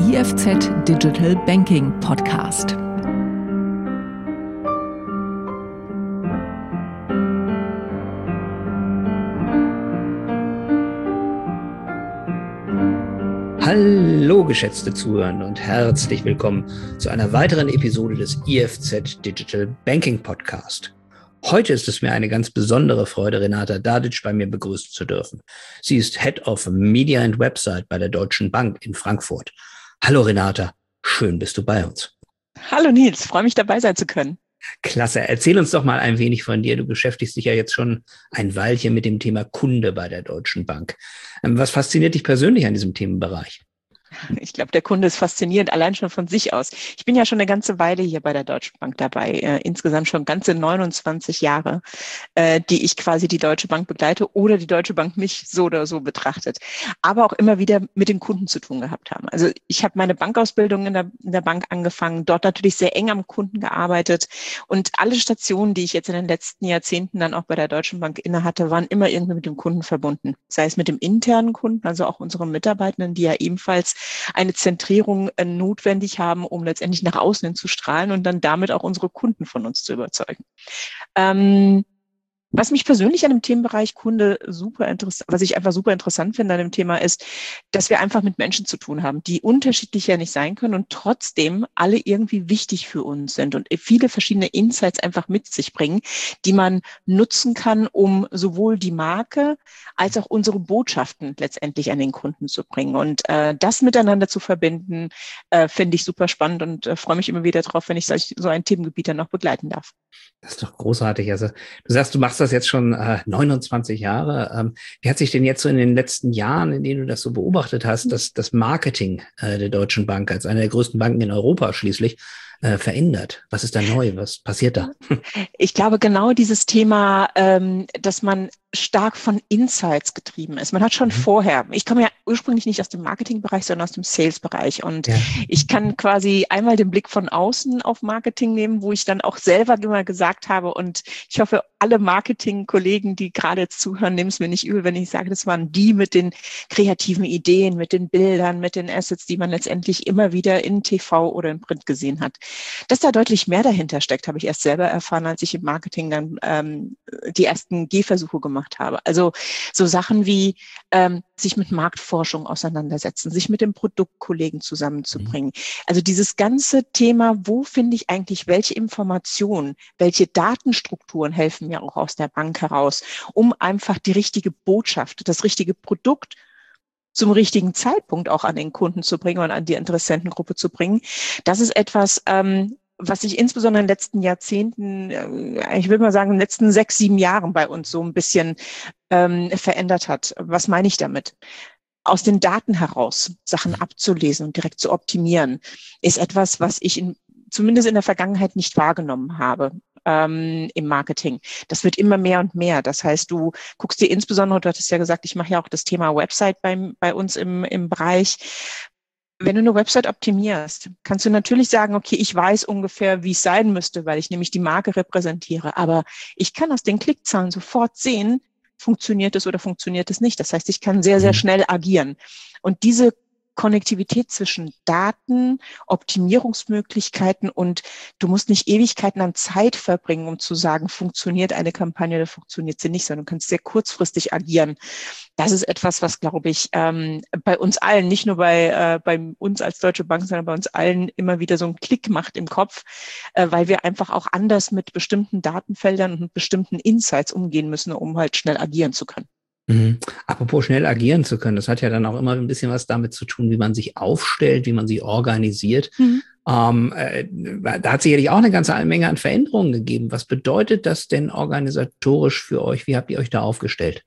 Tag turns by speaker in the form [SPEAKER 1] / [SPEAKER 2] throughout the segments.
[SPEAKER 1] IFZ Digital Banking Podcast.
[SPEAKER 2] Hallo geschätzte Zuhörende und herzlich willkommen zu einer weiteren Episode des IFZ Digital Banking Podcast. Heute ist es mir eine ganz besondere Freude, Renata Dadic bei mir begrüßen zu dürfen. Sie ist Head of Media and Website bei der Deutschen Bank in Frankfurt. Hallo Renata, schön bist du bei uns.
[SPEAKER 3] Hallo Nils, freue mich dabei sein zu können.
[SPEAKER 2] Klasse, erzähl uns doch mal ein wenig von dir. Du beschäftigst dich ja jetzt schon ein Weilchen mit dem Thema Kunde bei der Deutschen Bank. Was fasziniert dich persönlich an diesem Themenbereich?
[SPEAKER 3] Ich glaube, der Kunde ist faszinierend, allein schon von sich aus. Ich bin ja schon eine ganze Weile hier bei der Deutschen Bank dabei, insgesamt schon ganze 29 Jahre, die ich quasi die Deutsche Bank begleite oder die Deutsche Bank mich so oder so betrachtet, aber auch immer wieder mit den Kunden zu tun gehabt haben. Also ich habe meine Bankausbildung in der Bank angefangen, dort natürlich sehr eng am Kunden gearbeitet und alle Stationen, die ich jetzt in den letzten Jahrzehnten dann auch bei der Deutschen Bank innehatte, waren immer irgendwie mit dem Kunden verbunden. Sei es mit dem internen Kunden, also auch unseren Mitarbeitenden, die ja ebenfalls eine Zentrierung notwendig haben, um letztendlich nach außen hin zu strahlen und dann damit auch unsere Kunden von uns zu überzeugen. Was mich persönlich an dem Themenbereich Kunde was ich einfach super interessant finde an dem Thema ist, dass wir einfach mit Menschen zu tun haben, die unterschiedlich ja nicht sein können und trotzdem alle irgendwie wichtig für uns sind und viele verschiedene Insights einfach mit sich bringen, die man nutzen kann, um sowohl die Marke als auch unsere Botschaften letztendlich an den Kunden zu bringen. Und das miteinander zu verbinden, finde ich super spannend und freue mich immer wieder drauf, wenn ich so ein Themengebiet dann noch begleiten darf.
[SPEAKER 2] Das ist doch großartig. Also du sagst, du machst das jetzt schon 29 Jahre. Wie hat sich denn jetzt so in den letzten Jahren, in denen du das so beobachtet hast, das Marketing der Deutschen Bank als eine der größten Banken in Europa schließlich verändert? Was ist da neu? Was passiert da?
[SPEAKER 3] Ich glaube, genau dieses Thema, dass man stark von Insights getrieben ist. Man hat schon vorher, ich komme ja ursprünglich nicht aus dem Marketingbereich, sondern aus dem Sales-Bereich. Und ich kann quasi einmal den Blick von außen auf Marketing nehmen, wo ich dann auch selber immer gesagt habe, und ich hoffe, alle Marketing-Kollegen, die gerade jetzt zuhören, nehmen es mir nicht übel, wenn ich sage, das waren die mit den kreativen Ideen, mit den Bildern, mit den Assets, die man letztendlich immer wieder in TV oder in Print gesehen hat. Dass da deutlich mehr dahinter steckt, habe ich erst selber erfahren, als ich im Marketing dann die ersten Gehversuche gemacht habe. Also so Sachen wie sich mit Marktforschung auseinandersetzen, sich mit den Produktkollegen zusammenzubringen. Also dieses ganze Thema, wo finde ich eigentlich welche Informationen, welche Datenstrukturen helfen mir auch aus der Bank heraus, um einfach die richtige Botschaft, das richtige Produkt zum richtigen Zeitpunkt auch an den Kunden zu bringen und an die Interessentengruppe zu bringen. Das ist etwas, was sich insbesondere in den letzten Jahrzehnten, ich würde mal sagen, in den letzten 6, 7 Jahren bei uns so ein bisschen verändert hat. Was meine ich damit? Aus den Daten heraus Sachen abzulesen und direkt zu optimieren, ist etwas, was ich zumindest in der Vergangenheit nicht wahrgenommen habe im Marketing. Das wird immer mehr und mehr. Das heißt, du guckst dir insbesondere, du hattest ja gesagt, ich mache ja auch das Thema Website bei uns im Bereich. Wenn du eine Website optimierst, kannst du natürlich sagen, okay, ich weiß ungefähr, wie es sein müsste, weil ich nämlich die Marke repräsentiere. Aber ich kann aus den Klickzahlen sofort sehen, funktioniert es oder funktioniert es nicht. Das heißt, ich kann sehr, sehr schnell agieren. Und diese Konnektivität zwischen Daten, Optimierungsmöglichkeiten und du musst nicht Ewigkeiten an Zeit verbringen, um zu sagen, funktioniert eine Kampagne oder funktioniert sie nicht, sondern du kannst sehr kurzfristig agieren. Das ist etwas, was, glaube ich, bei uns allen, nicht nur bei uns als Deutsche Bank, sondern bei uns allen immer wieder so einen Klick macht im Kopf, weil wir einfach auch anders mit bestimmten Datenfeldern und mit bestimmten Insights umgehen müssen, um halt schnell agieren zu können.
[SPEAKER 2] Apropos schnell agieren zu können, das hat ja dann auch immer ein bisschen was damit zu tun, wie man sich aufstellt, wie man sich organisiert. Da hat sicherlich auch eine ganze Menge an Veränderungen gegeben. Was bedeutet das denn organisatorisch für euch? Wie habt ihr euch da aufgestellt?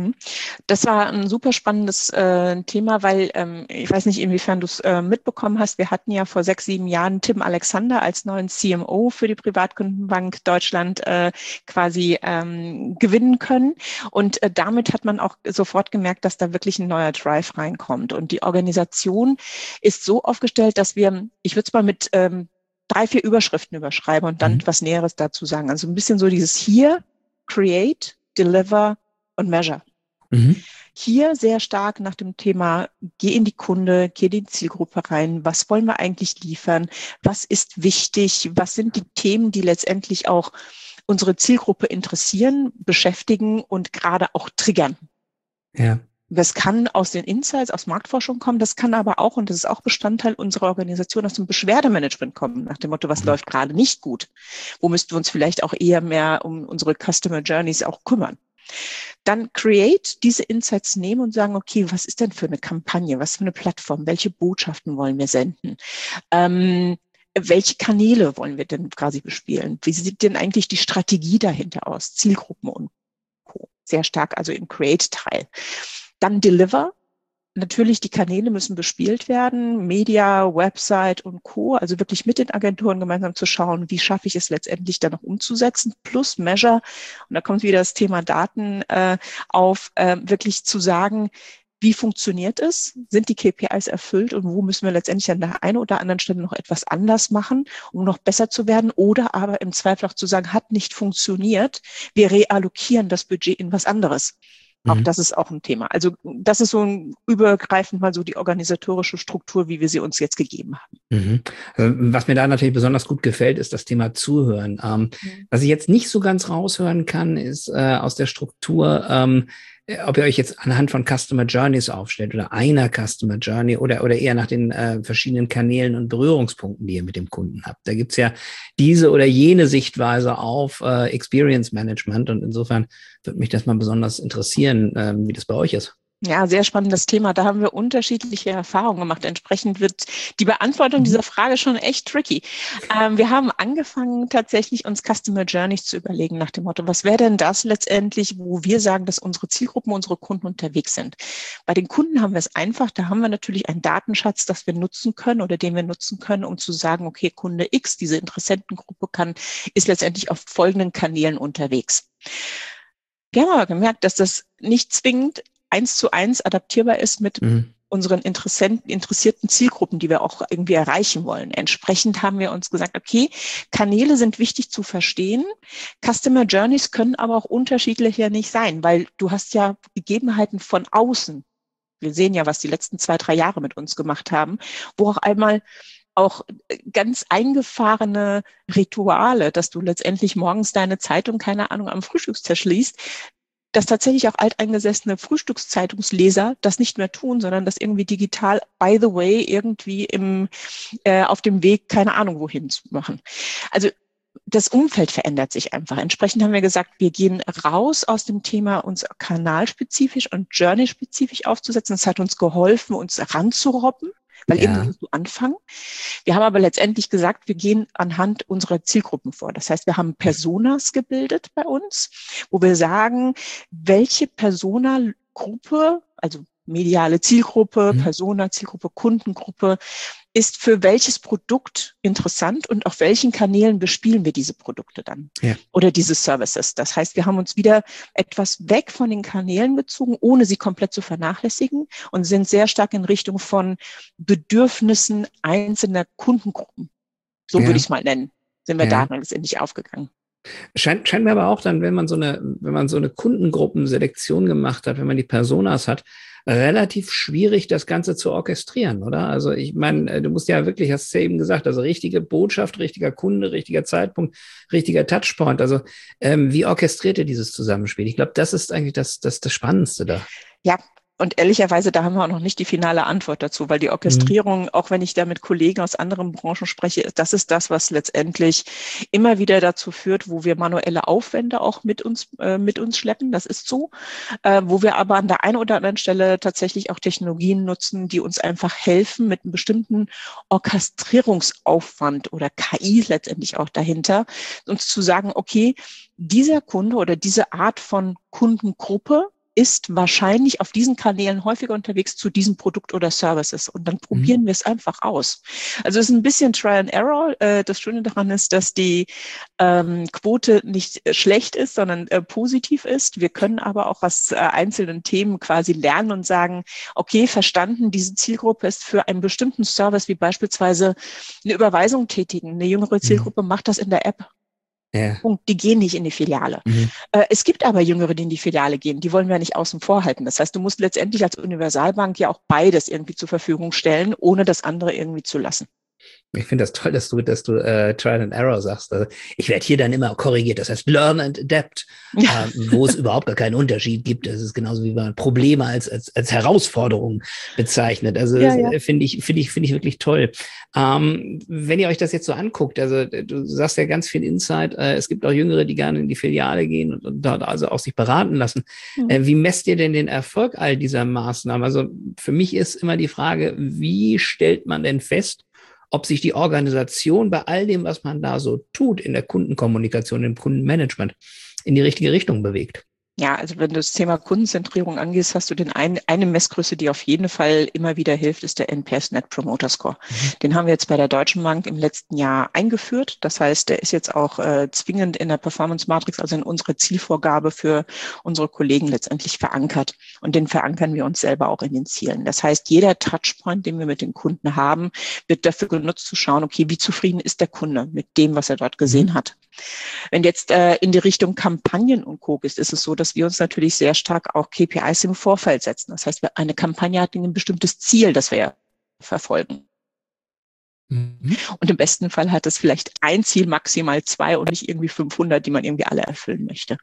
[SPEAKER 3] Das war ein super spannendes Thema, weil ich weiß nicht, inwiefern du es mitbekommen hast. Wir hatten ja vor 6, 7 Jahren Tim Alexander als neuen CMO für die Privatkundenbank Deutschland quasi gewinnen können. Und damit hat man auch sofort gemerkt, dass da wirklich ein neuer Drive reinkommt. Und die Organisation ist so aufgestellt, dass ich würde es mal mit 3, 4 Überschriften überschreiben und dann etwas Näheres dazu sagen. Also ein bisschen so dieses hier, create, deliver und measure. hier sehr stark nach dem Thema, geh in die Kunde, geh in die Zielgruppe rein, was wollen wir eigentlich liefern, was ist wichtig, was sind die Themen, die letztendlich auch unsere Zielgruppe interessieren, beschäftigen und gerade auch triggern.
[SPEAKER 2] Ja.
[SPEAKER 3] Das kann aus den Insights, aus Marktforschung kommen, das kann aber auch, und das ist auch Bestandteil unserer Organisation, aus dem Beschwerdemanagement kommen, nach dem Motto, was läuft gerade nicht gut? Wo müssten wir uns vielleicht auch eher mehr um unsere Customer Journeys auch kümmern? Dann Create, diese Insights nehmen und sagen, okay, was ist denn für eine Kampagne, was für eine Plattform, welche Botschaften wollen wir senden? Welche Kanäle wollen wir denn quasi bespielen? Wie sieht denn eigentlich die Strategie dahinter aus? Zielgruppen und Co. Sehr stark also im Create-Teil. Dann Deliver. Natürlich, die Kanäle müssen bespielt werden, Media, Website und Co. Also wirklich mit den Agenturen gemeinsam zu schauen, wie schaffe ich es letztendlich dann noch umzusetzen, plus Measure. Und da kommt wieder das Thema Daten auf, wirklich zu sagen, wie funktioniert es? Sind die KPIs erfüllt und wo müssen wir letztendlich an der einen oder anderen Stelle noch etwas anders machen, um noch besser zu werden? Oder aber im Zweifel auch zu sagen, hat nicht funktioniert, wir reallokieren das Budget in was anderes. Auch das ist auch ein Thema. Also das ist so ein übergreifend mal so die organisatorische Struktur, wie wir sie uns jetzt gegeben haben.
[SPEAKER 2] Mhm. Was mir da natürlich besonders gut gefällt, ist das Thema Zuhören. Was ich jetzt nicht so ganz raushören kann, ist aus der Struktur, ob ihr euch jetzt anhand von Customer Journeys aufstellt oder einer Customer Journey oder eher nach den verschiedenen Kanälen und Berührungspunkten, die ihr mit dem Kunden habt. Da gibt's ja diese oder jene Sichtweise auf Experience Management und insofern würde mich das mal besonders interessieren, wie das bei euch ist.
[SPEAKER 3] Ja, sehr spannendes Thema. Da haben wir unterschiedliche Erfahrungen gemacht. Entsprechend wird die Beantwortung dieser Frage schon echt tricky. Wir haben angefangen, tatsächlich uns Customer Journeys zu überlegen nach dem Motto, was wäre denn das letztendlich, wo wir sagen, dass unsere Zielgruppen, unsere Kunden unterwegs sind. Bei den Kunden haben wir es einfach. Da haben wir natürlich einen Datenschatz, das wir nutzen können oder den wir nutzen können, um zu sagen, okay, Kunde X, diese Interessentengruppe ist letztendlich auf folgenden Kanälen unterwegs. Wir haben aber gemerkt, dass das nicht zwingend 1:1 adaptierbar ist mit unseren interessierten Zielgruppen, die wir auch irgendwie erreichen wollen. Entsprechend haben wir uns gesagt, okay, Kanäle sind wichtig zu verstehen. Customer Journeys können aber auch unterschiedlicher nicht sein, weil du hast ja Gegebenheiten von außen. Wir sehen ja, was die letzten 2-3 Jahre mit uns gemacht haben, wo auch einmal auch ganz eingefahrene Rituale, dass du letztendlich morgens deine Zeitung, keine Ahnung, am Frühstückstisch liest, dass tatsächlich auch alteingesessene Frühstückszeitungsleser das nicht mehr tun, sondern das irgendwie digital, by the way, irgendwie auf dem Weg, keine Ahnung wohin zu machen. Also das Umfeld verändert sich einfach. Entsprechend haben wir gesagt, wir gehen raus aus dem Thema, uns kanalspezifisch und journey-spezifisch aufzusetzen. Das hat uns geholfen, uns ranzurobben, weil irgendwo musst du anfangen. Wir haben aber letztendlich gesagt, wir gehen anhand unserer Zielgruppen vor. Das heißt, wir haben Personas gebildet bei uns, wo wir sagen, welche Persona-Gruppe, also mediale Zielgruppe, Persona, Zielgruppe, Kundengruppe, ist für welches Produkt interessant und auf welchen Kanälen bespielen wir diese Produkte dann oder diese Services. Das heißt, wir haben uns wieder etwas weg von den Kanälen bezogen, ohne sie komplett zu vernachlässigen und sind sehr stark in Richtung von Bedürfnissen einzelner Kundengruppen. So würde ich es mal nennen, sind wir da letztendlich aufgegangen.
[SPEAKER 2] Scheint mir aber auch dann, wenn man so eine Kundengruppenselektion gemacht hat, wenn man die Personas hat, relativ schwierig, das Ganze zu orchestrieren, oder? Also ich meine, du musst ja wirklich, hast du ja eben gesagt, also richtige Botschaft, richtiger Kunde, richtiger Zeitpunkt, richtiger Touchpoint. Also wie orchestriert ihr dieses Zusammenspiel? Ich glaube, das ist eigentlich das Spannendste da.
[SPEAKER 3] Ja. Und ehrlicherweise, da haben wir auch noch nicht die finale Antwort dazu, weil die Orchestrierung, auch wenn ich da mit Kollegen aus anderen Branchen spreche, das ist das, was letztendlich immer wieder dazu führt, wo wir manuelle Aufwände auch mit uns schleppen. Das ist so, wo wir aber an der einen oder anderen Stelle tatsächlich auch Technologien nutzen, die uns einfach helfen, mit einem bestimmten Orchestrierungsaufwand oder KI letztendlich auch dahinter, uns zu sagen, okay, dieser Kunde oder diese Art von Kundengruppe ist wahrscheinlich auf diesen Kanälen häufiger unterwegs zu diesem Produkt oder Services. Und dann probieren wir es einfach aus. Also es ist ein bisschen Trial and Error. Das Schöne daran ist, dass die Quote nicht schlecht ist, sondern positiv ist. Wir können aber auch aus einzelnen Themen quasi lernen und sagen, okay, verstanden, diese Zielgruppe ist für einen bestimmten Service, wie beispielsweise eine Überweisung tätigen. Eine jüngere Zielgruppe macht das in der App.
[SPEAKER 2] Ja.
[SPEAKER 3] Punkt. Die gehen nicht in die Filiale. Es gibt aber Jüngere, die in die Filiale gehen. Die wollen wir nicht außen vor halten. Das heißt, du musst letztendlich als Universalbank ja auch beides irgendwie zur Verfügung stellen, ohne das andere irgendwie zu lassen.
[SPEAKER 2] Ich finde das toll, dass du Trial and Error sagst. Also ich werde hier dann immer korrigiert. Das heißt Learn and Adapt, wo es überhaupt gar keinen Unterschied gibt. Das ist genauso wie man Probleme als Herausforderung bezeichnet. Also das finde ich wirklich toll. Wenn ihr euch das jetzt so anguckt, also du sagst ja ganz viel Insight. Es gibt auch Jüngere, die gerne in die Filiale gehen und dort also auch sich beraten lassen. Wie messt ihr denn den Erfolg all dieser Maßnahmen? Also für mich ist immer die Frage, wie stellt man denn fest, ob sich die Organisation bei all dem, was man da so tut, in der Kundenkommunikation, im Kundenmanagement, in die richtige Richtung bewegt?
[SPEAKER 3] Ja, also wenn du das Thema Kundenzentrierung angehst, hast du eine Messgröße, die auf jeden Fall immer wieder hilft, ist der NPS Net Promoter Score. Den haben wir jetzt bei der Deutschen Bank im letzten Jahr eingeführt. Das heißt, der ist jetzt auch zwingend in der Performance Matrix, also in unserer Zielvorgabe für unsere Kollegen letztendlich verankert. Und den verankern wir uns selber auch in den Zielen. Das heißt, jeder Touchpoint, den wir mit den Kunden haben, wird dafür genutzt zu schauen, okay, wie zufrieden ist der Kunde mit dem, was er dort gesehen hat. Wenn jetzt in die Richtung Kampagnen und Co. ist es so, dass wir uns natürlich sehr stark auch KPIs im Vorfeld setzen. Das heißt, eine Kampagne hat ein bestimmtes Ziel, das wir verfolgen. Und im besten Fall hat es vielleicht ein Ziel, maximal 2 und nicht irgendwie 500, die man irgendwie alle erfüllen möchte.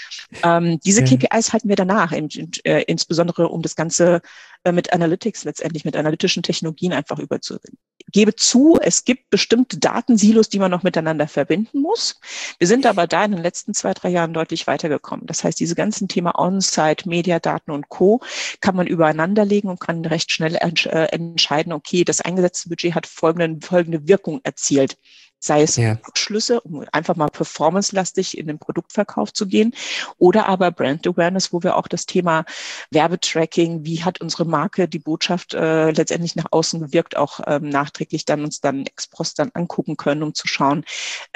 [SPEAKER 3] Diese KPIs halten wir danach, insbesondere um das Ganze mit Analytics letztendlich, mit analytischen Technologien einfach überzubringen. Gebe zu, es gibt bestimmte Datensilos, die man noch miteinander verbinden muss. Wir sind aber da in den letzten 2-3 Jahren deutlich weitergekommen. Das heißt, diese ganzen Thema On-Site, Mediadaten und Co. kann man übereinander legen und kann recht schnell entscheiden, okay, das eingesetzte Budget hat folgende Wirkung erzielt. Sei es Rückschlüsse, um einfach mal performancelastig in den Produktverkauf zu gehen, oder aber Brand Awareness, wo wir auch das Thema Werbetracking, wie hat unsere Marke die Botschaft letztendlich nach außen gewirkt, auch nachträglich dann uns dann ex post dann angucken können, um zu schauen,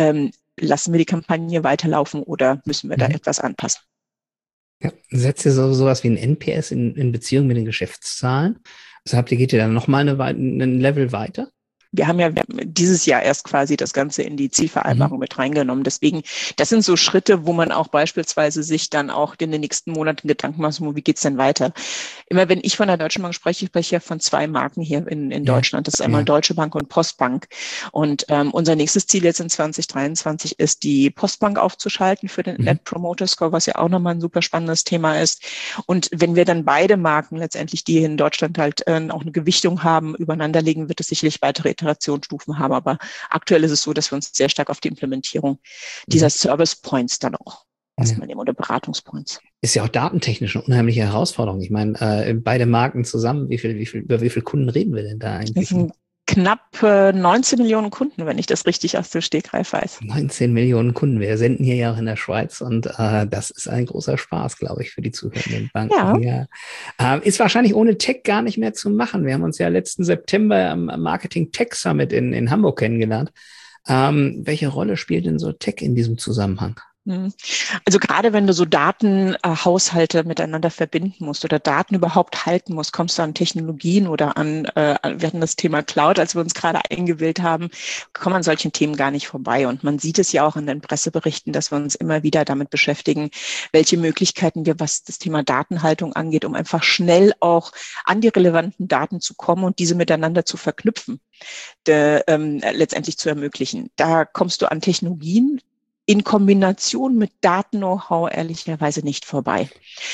[SPEAKER 3] lassen wir die Kampagne weiterlaufen oder müssen wir da etwas anpassen.
[SPEAKER 2] Ja, setzt ihr sowas wie ein NPS in Beziehung mit den Geschäftszahlen? Also geht ihr dann nochmal ein Level weiter?
[SPEAKER 3] Wir haben ja dieses Jahr erst quasi das Ganze in die Zielvereinbarung mit reingenommen. Deswegen, das sind so Schritte, wo man auch beispielsweise sich dann auch in den nächsten Monaten Gedanken macht, wie geht's denn weiter? Immer wenn ich von der Deutschen Bank spreche, ich spreche ja von 2 Marken hier in Deutschland. Das ist einmal Deutsche Bank und Postbank. Und unser nächstes Ziel jetzt in 2023 ist, die Postbank aufzuschalten für den Net Promoter Score, was ja auch nochmal ein super spannendes Thema ist. Und wenn wir dann beide Marken letztendlich, die in Deutschland halt auch eine Gewichtung haben, übereinander legen, wird es sicherlich weitere Iterationsstufen haben. Aber aktuell ist es so, dass wir uns sehr stark auf die Implementierung dieser Service Points dann auch erstmal nehmen oder Beratungspoints.
[SPEAKER 2] Ist ja auch datentechnisch eine unheimliche Herausforderung. Ich meine, beide Marken zusammen, über wie viele Kunden reden wir denn da eigentlich?
[SPEAKER 3] Das sind knapp 19 Millionen Kunden, wenn ich das richtig aus dem Stegreif weiß.
[SPEAKER 2] 19 Millionen Kunden. Wir senden hier ja auch in der Schweiz und das ist ein großer Spaß, glaube ich, für die zuhörenden Banken. Ja. Ist wahrscheinlich ohne Tech gar nicht mehr zu machen. Wir haben uns ja letzten September am Marketing Tech Summit in Hamburg kennengelernt. Welche Rolle spielt denn so Tech in diesem Zusammenhang?
[SPEAKER 3] Also gerade wenn du so Datenhaushalte miteinander verbinden musst oder Daten überhaupt halten musst, kommst du an Technologien oder wir hatten das Thema Cloud, als wir uns gerade eingewählt haben, kommen an solchen Themen gar nicht vorbei. Und man sieht es ja auch in den Presseberichten, dass wir uns immer wieder damit beschäftigen, welche Möglichkeiten wir, was das Thema Datenhaltung angeht, um einfach schnell auch an die relevanten Daten zu kommen und diese miteinander zu verknüpfen, letztendlich zu ermöglichen. Da kommst du an Technologien in Kombination mit Daten-Know-how ehrlicherweise nicht vorbei.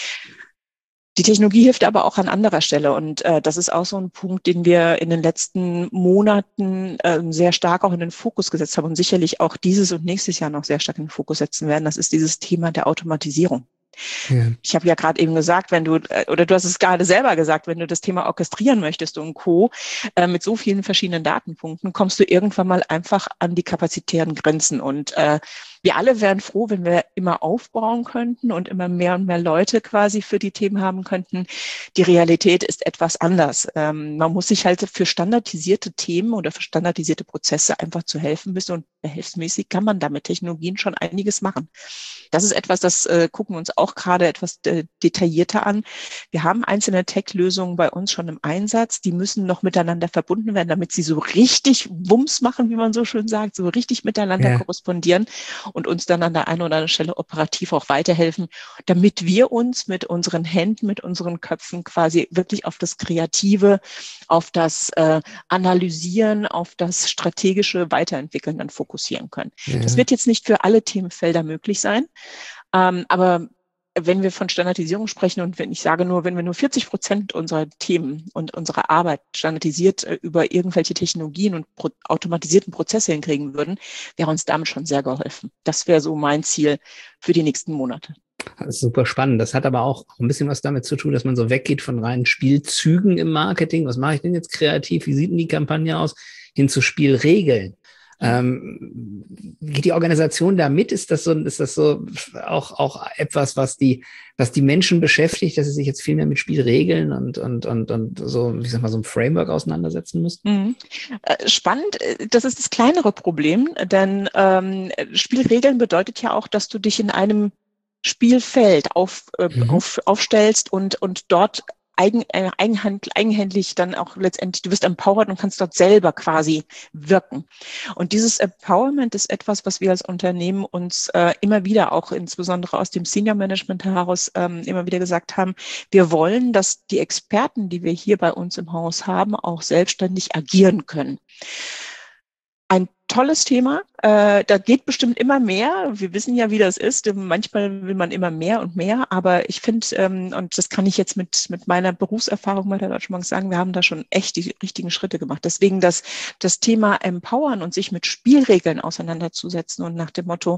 [SPEAKER 3] Die Technologie hilft aber auch an anderer Stelle und das ist auch so ein Punkt, den wir in den letzten Monaten sehr stark auch in den Fokus gesetzt haben und sicherlich auch dieses und nächstes Jahr noch sehr stark in den Fokus setzen werden. Das ist dieses Thema der Automatisierung. Ja. Ich habe ja gerade eben gesagt, du hast es gerade selber gesagt, wenn du das Thema orchestrieren möchtest und Co. Mit so vielen verschiedenen Datenpunkten, kommst du irgendwann mal einfach an die kapazitären Grenzen. Und wir alle wären froh, wenn wir immer aufbauen könnten und immer mehr und mehr Leute quasi für die Themen haben könnten. Die Realität ist etwas anders. Man muss sich halt für standardisierte Themen oder für standardisierte Prozesse einfach zu helfen wissen und behelfsmäßig kann man da mit Technologien schon einiges machen. Das ist etwas, das gucken wir uns auch gerade etwas detaillierter an. Wir haben einzelne Tech-Lösungen bei uns schon im Einsatz. Die müssen noch miteinander verbunden werden, damit sie so richtig Wumms machen, wie man so schön sagt, so richtig miteinander korrespondieren. und uns dann an der einen oder anderen Stelle operativ auch weiterhelfen, damit wir uns mit unseren Händen, mit unseren Köpfen quasi wirklich auf das Kreative, auf das Analysieren, auf das strategische Weiterentwickeln dann fokussieren können. Ja. Das wird jetzt nicht für alle Themenfelder möglich sein, aber wenn wir von Standardisierung sprechen und wenn wir nur 40% unserer Themen und unserer Arbeit standardisiert über irgendwelche Technologien und automatisierten Prozesse hinkriegen würden, wäre uns damit schon sehr geholfen. Das wäre so mein Ziel für die nächsten Monate.
[SPEAKER 2] Das ist super spannend. Das hat aber auch ein bisschen was damit zu tun, dass man so weggeht von reinen Spielzügen im Marketing. Was mache ich denn jetzt kreativ? Wie sieht denn die Kampagne aus? Hin zu Spielregeln. Geht die Organisation da mit? Ist das so auch etwas, was die Menschen beschäftigt, dass sie sich jetzt viel mehr mit Spielregeln und so, ich sag mal, so einem Framework auseinandersetzen müssen?
[SPEAKER 3] Spannend, das ist das kleinere Problem, denn Spielregeln bedeutet ja auch, dass du dich in einem Spielfeld aufstellst und dort eigenhändig dann auch letztendlich, du wirst empowered und kannst dort selber quasi wirken. Und dieses Empowerment ist etwas, was wir als Unternehmen uns immer wieder, auch insbesondere aus dem Senior Management heraus, immer wieder gesagt haben, wir wollen, dass die Experten, die wir hier bei uns im Haus haben, auch selbstständig agieren können. Ein tolles Thema. Da geht bestimmt immer mehr. Wir wissen ja, wie das ist. Manchmal will man immer mehr und mehr. Aber ich finde, und das kann ich jetzt mit meiner Berufserfahrung bei der Deutschen Bank sagen, wir haben da schon echt die richtigen Schritte gemacht. Deswegen das Thema Empowern und sich mit Spielregeln auseinanderzusetzen und nach dem Motto,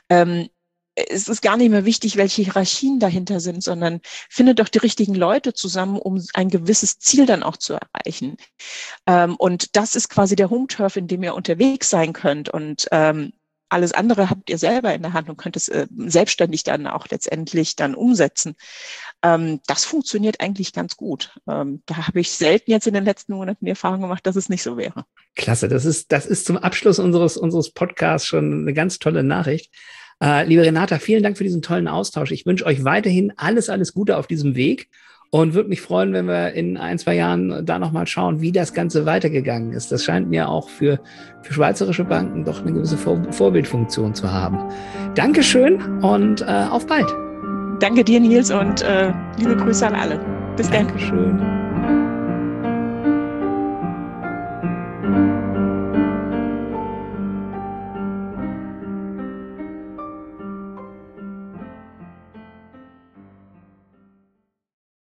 [SPEAKER 3] es ist gar nicht mehr wichtig, welche Hierarchien dahinter sind, sondern finde doch die richtigen Leute zusammen, um ein gewisses Ziel dann auch zu erreichen. Und das ist quasi der Home-Turf, in dem ihr unterwegs sein könnt. Und alles andere habt ihr selber in der Hand und könnt es selbstständig dann auch letztendlich dann umsetzen. Das funktioniert eigentlich ganz gut. Da habe ich selten jetzt in den letzten Monaten die Erfahrung gemacht, dass es nicht so wäre.
[SPEAKER 2] Klasse, das ist zum Abschluss unseres Podcasts schon eine ganz tolle Nachricht. Liebe Renata, vielen Dank für diesen tollen Austausch. Ich wünsche euch weiterhin alles Gute auf diesem Weg und würde mich freuen, wenn wir in 1-2 Jahren da nochmal schauen, wie das Ganze weitergegangen ist. Das scheint mir auch für schweizerische Banken doch eine gewisse Vorbildfunktion zu haben. Dankeschön und auf bald.
[SPEAKER 3] Danke dir, Nils, und liebe Grüße an alle. Bis dann.
[SPEAKER 2] Dankeschön.